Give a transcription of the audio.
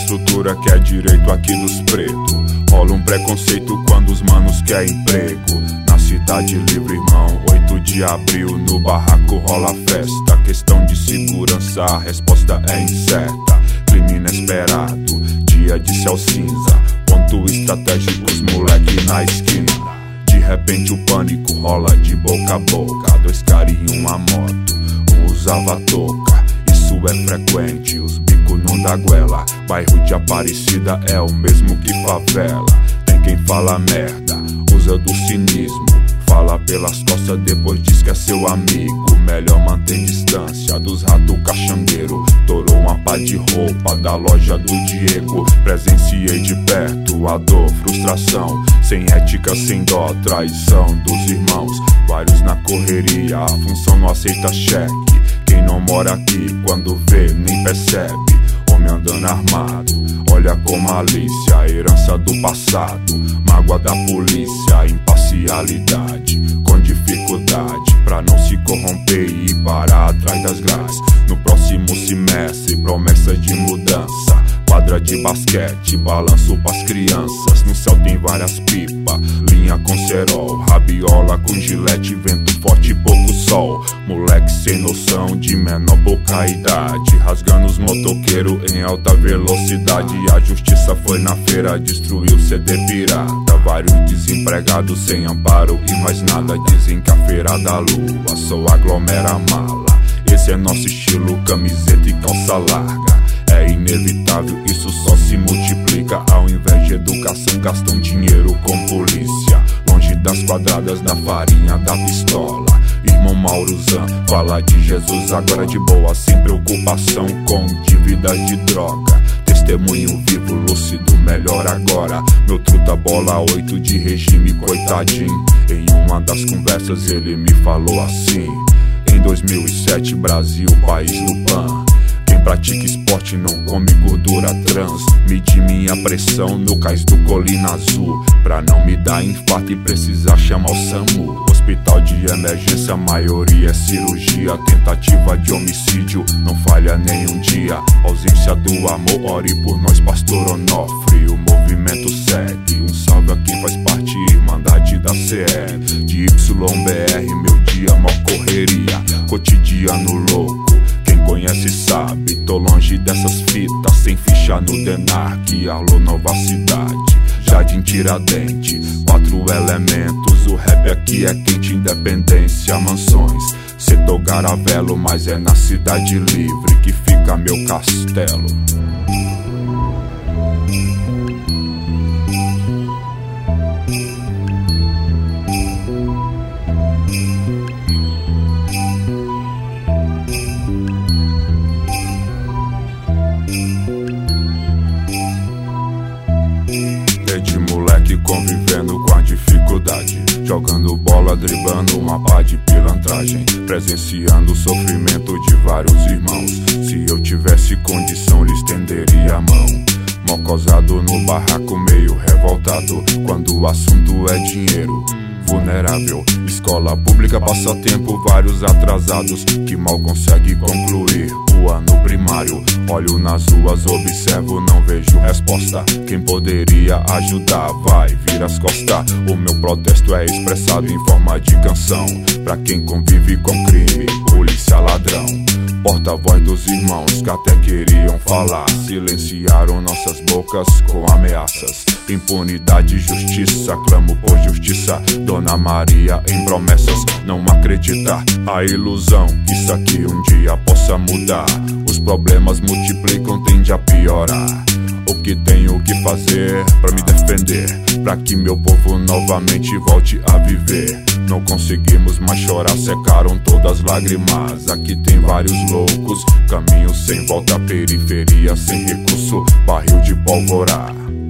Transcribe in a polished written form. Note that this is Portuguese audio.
estrutura que é direito aqui dos pretos. Rola um preconceito quando os manos querem emprego. Na cidade livre, irmão, 8 de abril no barraco rola festa. Questão de segurança, a resposta é incerta. Clima inesperado, dia de céu cinza. Ponto estratégico, os moleque na esquina. De repente o pânico rola de boca a boca. 2 caras em uma moto, um usava touca. Isso é frequente, os bicos não dá goela. Bairro de Aparecida é o mesmo que favela. Tem quem fala merda, usa do cinismo. Fala pelas costas, depois diz que é seu amigo. Melhor manter distância dos ratos caxangueiro. Torou uma pá de roupa da loja do Diego. Presenciei de perto a dor, frustração. Sem ética, sem dó, traição dos irmãos. Vários na correria, a função não aceita cheque. Quem não mora aqui, quando vê, nem percebe. Homem andando armado, olha com malícia. A herança do passado, mágoa da polícia. Imparcialidade, com dificuldade pra não se corromper e parar atrás das grades. No próximo semestre, promessa de mudança. Quadra de basquete, balanço pras crianças. No céu tem várias pipas, linha com cerol. Rabiola com gilete, vento forte e pouco sol. Moleque sem noção, de menor pouca idade. Rasgando os motoqueiros em alta velocidade. A justiça foi na feira, destruiu CD pirata. Vários desempregados sem amparo e mais nada. Dizem que a feira da lua só aglomera a mala. Esse é nosso estilo, camiseta e calça larga. É inevitável, isso só se multiplica. Ao invés de educação, gastam dinheiro com polícia. Longe das quadradas, da farinha, da pistola. Irmão Mauruzan, fala de Jesus agora de boa. Sem preocupação com dívidas de droga. Testemunho vivo, lúcido, melhor agora. Meu truta bola 8 de regime, coitadinho. Em uma das conversas ele me falou assim: em 2007, Brasil, país do PAN. Quem pratica esporte não come gordura trans. Medi minha pressão no cais do Colina Azul, pra não me dar infarto e precisar chamar o SAMU. Hospital de emergência, a maioria é cirurgia. Tentativa de homicídio, não falha nenhum dia. Ausência do amor, ore por nós, pastor Onofre. O movimento segue, um salve a quem faz parte, Irmandade da CE. De YBR, meu dia, mó correria. Cotidiano louco, quem conhece sabe. Tô longe dessas fitas, sem ficha no DENARC. Alô, Nova Cidade, Jardim Tiradentes. 4 elementos, o rap aqui é quente. Independência, mansões, setor Garavelo. Mas é na cidade livre que fica meu castelo. De moleque convivendo com a dificuldade, jogando bola, driblando uma pá de pilantragem. Presenciando o sofrimento de vários irmãos. Se eu tivesse condição, lhes estenderia a mão. Mocosado no barraco, meio revoltado quando o assunto é dinheiro. Vulnerável, escola pública, passatempo, vários atrasados que mal conseguem concluir o ano primário. Olho nas ruas, observo, não vejo resposta. Quem poderia ajudar vai vir as costas. O meu protesto é expressado em forma de canção. Pra quem convive com crime, polícia ladrão. Porta-voz dos irmãos que até queriam falar. Silenciaram nossas bocas com ameaças. Impunidade e justiça, clamo por justiça. Dona Maria em promessas, não acreditar. A ilusão que isso aqui um dia possa mudar. Os problemas multiplicam, tende a piorar. O que tenho que fazer pra me defender? Pra que meu povo novamente volte a viver. Não conseguimos mais chorar, secaram todas as lágrimas. Aqui tem vários loucos, caminho sem volta, periferia sem recurso, barril de pólvora.